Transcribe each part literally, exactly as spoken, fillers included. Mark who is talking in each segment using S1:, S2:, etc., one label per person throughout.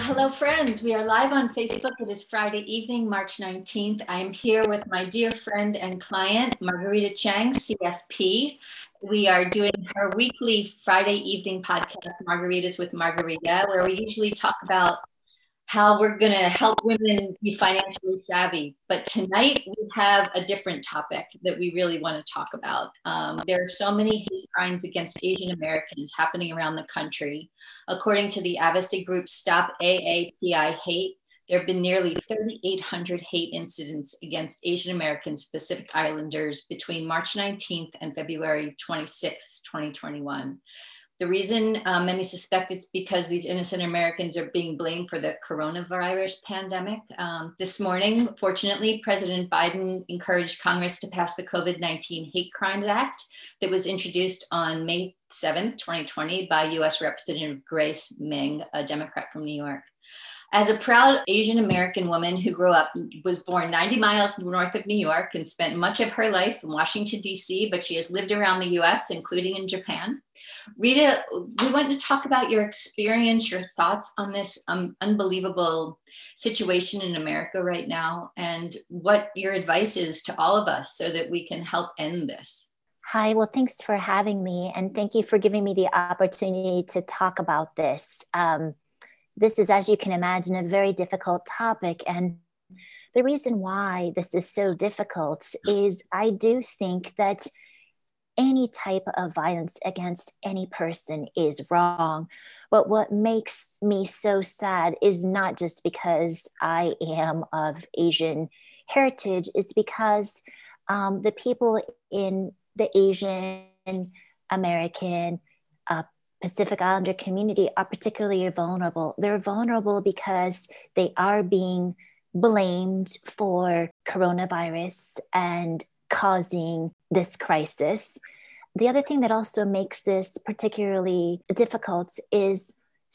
S1: hello, friends. We are live on Facebook. It is Friday evening, March nineteenth. I am here with my dear friend and client, Margarita Chang, C F P. We are doing her weekly Friday evening podcast, Margaritas with Margarita, where we usually talk about how we're going to help women be financially savvy. But tonight we have a different topic that we really want to talk about. Um, there are so many hate crimes against Asian Americans happening around the country. According to the advocacy group Stop A A P I Hate, there have been nearly thirty-eight hundred hate incidents against Asian Americans, Pacific Islanders between March nineteenth and February twenty-sixth, twenty twenty-one. The reason uh, many suspect it's because these innocent Americans are being blamed for the coronavirus pandemic. Um, this morning, fortunately, President Biden encouraged Congress to pass the COVID nineteen Hate Crimes Act that was introduced on May seventh, twenty twenty by U S Representative Grace Meng, a Democrat from New York. As a proud Asian American woman who grew up, was born ninety miles north of New York and spent much of her life in Washington, D C, but she has lived around the U S, including in Japan. Rita, we want to talk about your experience, your thoughts on this um, unbelievable situation in America right now, and what your advice is to all of us so that we can help end this.
S2: Hi, well, thanks for having me, and thank you for giving me the opportunity to talk about this. Um, this is, as you can imagine, a very difficult topic, and the reason why this is so difficult is I do think that any type of violence against any person is wrong. But what makes me so sad is not just because I am of Asian heritage, it's because um, the people in the Asian American uh, Pacific Islander community are particularly vulnerable. They're vulnerable because they are being blamed for coronavirus and causing this crisis. The other thing that also makes this particularly difficult is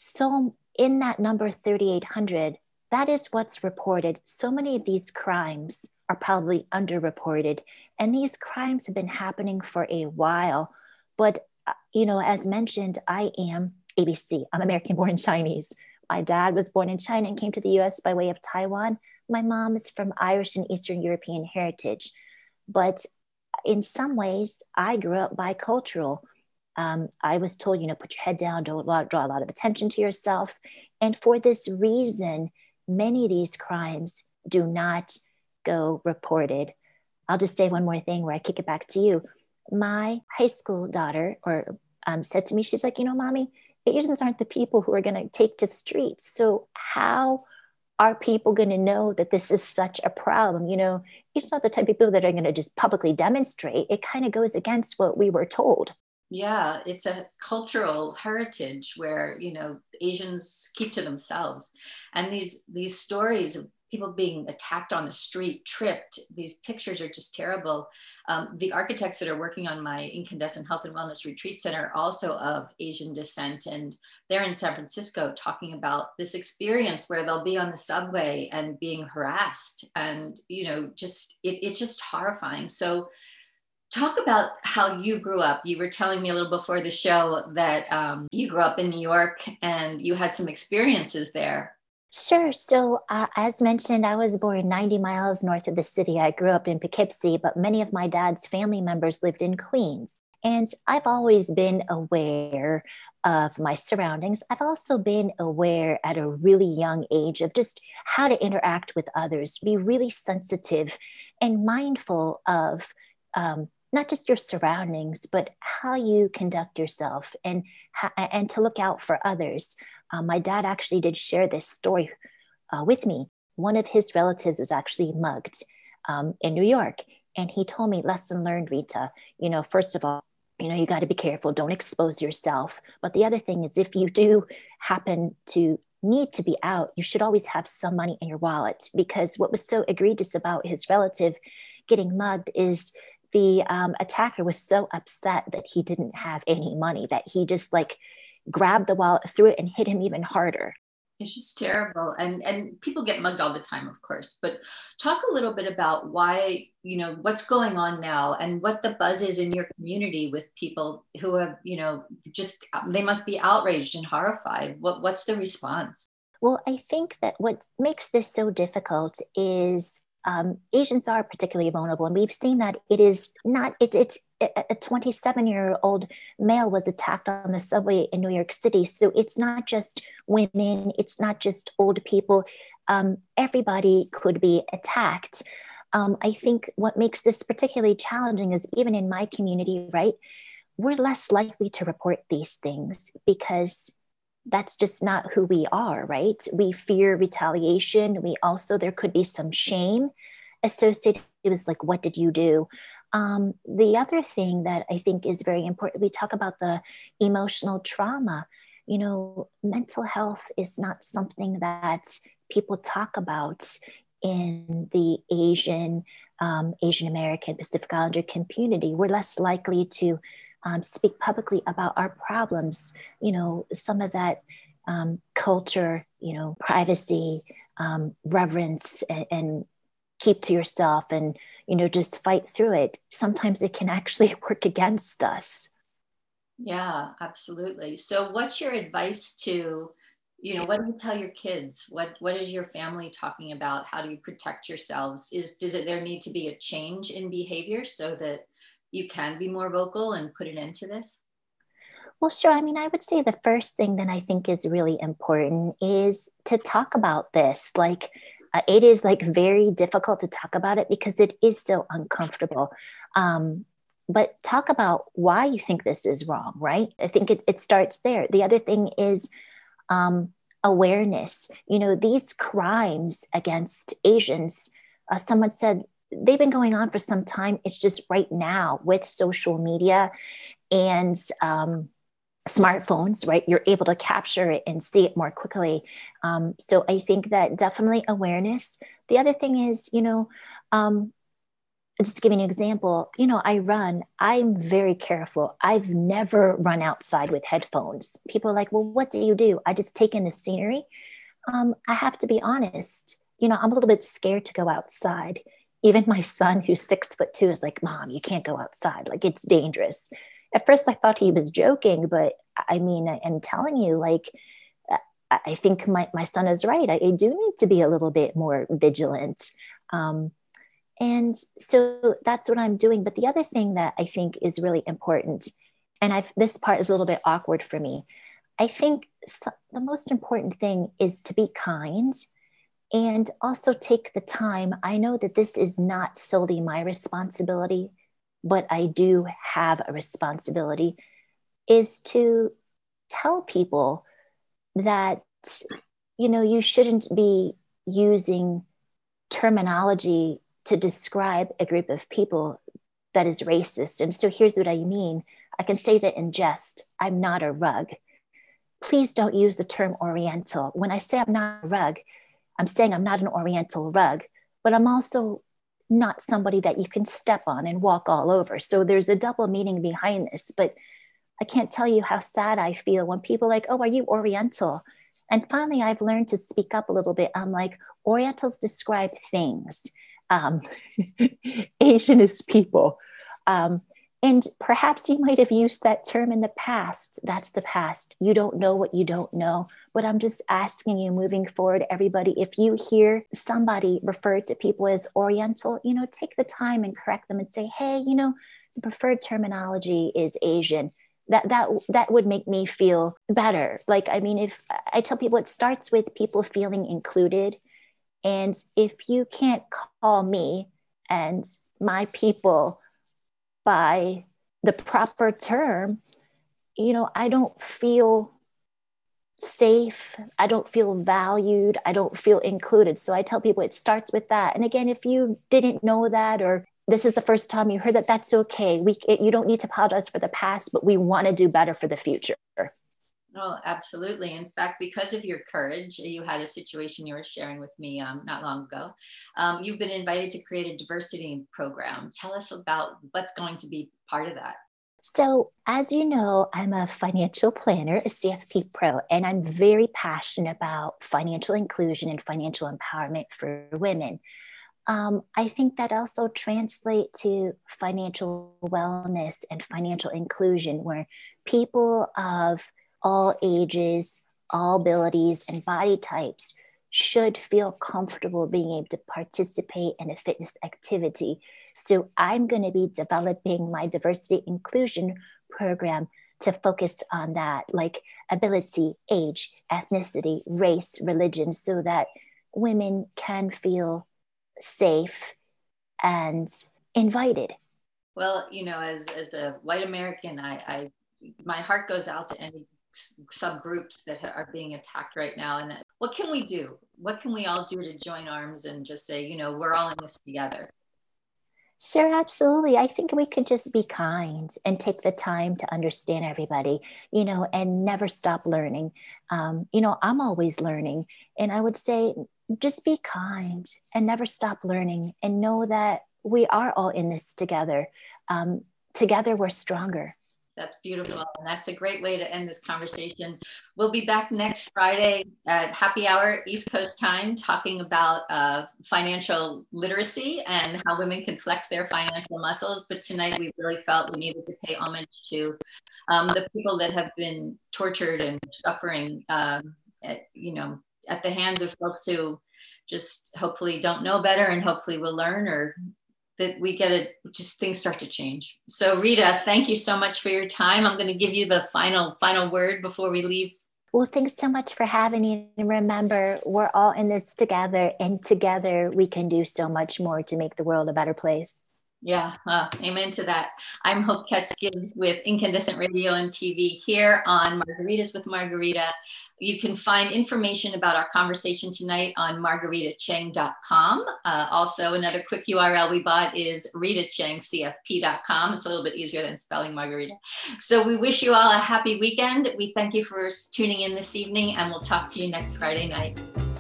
S2: so in that number thirty-eight hundred, that is what's reported. So many of these crimes are probably underreported, and these crimes have been happening for a while. But, you know, as mentioned, I am A B C. I'm American born Chinese. My dad was born in China and came to the U S by way of Taiwan. My mom is from Irish and Eastern European heritage. But in some ways, I grew up bicultural. Um, I was told, you know, put your head down, don't draw a lot of attention to yourself. And for this reason, many of these crimes do not go reported. I'll just say one more thing where I kick it back to you. My high school daughter or um, said to me, she's like, you know, mommy, Asians aren't the people who are going to take to streets. So how are people going to know that this is such a problem? You know, it's not the type of people that are going to just publicly demonstrate. It kind of goes against what we were told.
S1: Yeah, it's a cultural heritage where, you know, Asians keep to themselves. And these these stories of people being attacked on the street, tripped, these pictures are just terrible. Um, the architects that are working on my Incandescent Health and Wellness Retreat Center are also of Asian descent. And they're in San Francisco talking about this experience where they'll be on the subway and being harassed. And, you know, just, it, it's just horrifying. So talk about how you grew up. You were telling me a little before the show that um, you grew up in New York and you had some experiences there.
S2: Sure. So uh, as mentioned, I was born ninety miles north of the city. I grew up in Poughkeepsie, but many of my dad's family members lived in Queens. And I've always been aware of my surroundings. I've also been aware at a really young age of just how to interact with others, be really sensitive and mindful of um, not just your surroundings, but how you conduct yourself and, and to look out for others. Um, my dad actually did share this story uh, with me. One of his relatives was actually mugged um, in New York. And he told me, lesson learned, Rita, you know, first of all, you know, you got to be careful. Don't expose yourself. But the other thing is, if you do happen to need to be out, you should always have some money in your wallet, because what was so egregious about his relative getting mugged is the um, attacker was so upset that he didn't have any money that he just like grabbed the wallet, threw it, and hit him even harder.
S1: It's just terrible. And and people get mugged all the time, of course, but talk a little bit about why, you know, what's going on now and what the buzz is in your community with people who have, you know, just, they must be outraged and horrified. What What's the response?
S2: Well, I think that what makes this so difficult is um, Asians are particularly vulnerable, and we've seen that it is not. It, it's a twenty-seven-year-old male was attacked on the subway in New York City, so it's not just women, it's not just old people. Um, everybody could be attacked. Um, I think what makes this particularly challenging is even in my community, right? We're less likely to report these things because that's just not who we are, right? We fear retaliation. We also, there could be some shame associated with like, what did you do? Um, the other thing that I think is very important, we talk about the emotional trauma. You know, mental health is not something that people talk about in the Asian, um, Asian American, Pacific Islander community. We're less likely to um, speak publicly about our problems. You know, some of that um, culture, you know, privacy, um, reverence, and, and keep to yourself and, you know, just fight through it. Sometimes it can actually work against us.
S1: Yeah, absolutely. So what's your advice to, you know, what do you tell your kids? What what is your family talking about? How do you protect yourselves? Is does it there need to be a change in behavior so that you can be more vocal and put an end to this?
S2: Well, sure. I mean, I would say the first thing that I think is really important is to talk about this. Like, uh, it is like very difficult to talk about it because it is so uncomfortable. Um, but talk about why you think this is wrong, right? I think it, it starts there. The other thing is um, awareness. You know, these crimes against Asians, uh, someone said they've been going on for some time. It's just right now with social media and um, smartphones, right? You're able to capture it and see it more quickly. Um, so I think that definitely awareness. The other thing is, you know, um, just to give you an example, you know, I run, I'm very careful. I've never run outside with headphones. People are like, well, what do you do? I just take in the scenery. Um, I have to be honest, you know, I'm a little bit scared to go outside. Even my son, who's six foot two, is like, Mom, you can't go outside. Like, it's dangerous. At first, I thought he was joking, but I mean, I, I'm telling you, like, I, I think my, my son is right. I, I do need to be a little bit more vigilant. Um, and so that's what I'm doing. But the other thing that I think is really important, and I've, this part is a little bit awkward for me. I think so, the most important thing is to be kind and also take the time. I know that this is not solely my responsibility, but I do have a responsibility, is to tell people that, you know, you shouldn't be using terminology to describe a group of people that is racist. And so here's what I mean. I can say that in jest. I'm not a rug. Please don't use the term Oriental. When I say I'm not a rug, I'm saying I'm not an Oriental rug, but I'm also not somebody that you can step on and walk all over. So there's a double meaning behind this, but I can't tell you how sad I feel when people are like, oh, are you Oriental? And finally, I've learned to speak up a little bit. I'm like, Orientals describe things. Um, Asian is people. Um, and perhaps you might have used that term in the past. That's the past. You don't know what you don't know. But I'm just asking you moving forward, everybody, if you hear somebody refer to people as Oriental, you know, take the time and correct them and say, hey, you know, the preferred terminology is Asian. That, that, that would make me feel better. Like, I mean, if I tell people, it starts with people feeling included. And if you can't call me and my people by the proper term, you know, I don't feel safe. I don't feel valued. I don't feel included. So I tell people it starts with that. And again, if you didn't know that, or this is the first time you heard that, that's okay. We, it, you don't need to apologize for the past, but we want to do better for the future.
S1: Oh, absolutely. In fact, because of your courage, you had a situation you were sharing with me um, not long ago. Um, you've been invited to create a diversity program. Tell us about what's going to be part of that.
S2: So, as you know, I'm a financial planner, a C F P pro, and I'm very passionate about financial inclusion and financial empowerment for women. Um, I think that also translates to financial wellness and financial inclusion, where people of all ages, all abilities and body types should feel comfortable being able to participate in a fitness activity. So I'm going to be developing my diversity inclusion program to focus on that, like ability, age, ethnicity, race, religion, so that women can feel safe and invited.
S1: Well, you know, as, as a white American, I, I my heart goes out to any subgroups that are being attacked right now. And what can we do? What can we all do to join arms and just say, you know, we're all in this together?
S2: Sure, absolutely. I think we can just be kind and take the time to understand everybody, you know, and never stop learning. Um, you know, I'm always learning. And I would say just be kind and never stop learning and know that we are all in this together. Um, together, we're stronger.
S1: That's beautiful. And that's a great way to end this conversation. We'll be back next Friday at happy hour East Coast time, talking about uh, financial literacy and how women can flex their financial muscles. But tonight we really felt we needed to pay homage to um, the people that have been tortured and suffering, um, at, you know, at the hands of folks who just hopefully don't know better and hopefully will learn, or that we get it, just things start to change. So Rita, thank you so much for your time. I'm going to give you the final, final word before we leave.
S2: Well, thanks so much for having me. And remember, we're all in this together, and together we can do so much more to make the world a better place.
S1: Yeah, uh, amen to that. I'm Hope Katz Gibbs with Incandescent Radio and T V here on Margaritas with Margarita. You can find information about our conversation tonight on margarita cheng dot com. Uh, also, another quick U R L we bought is rita cheng c f p dot com. It's a little bit easier than spelling margarita. So we wish you all a happy weekend. We thank you for tuning in this evening, and we'll talk to you next Friday night.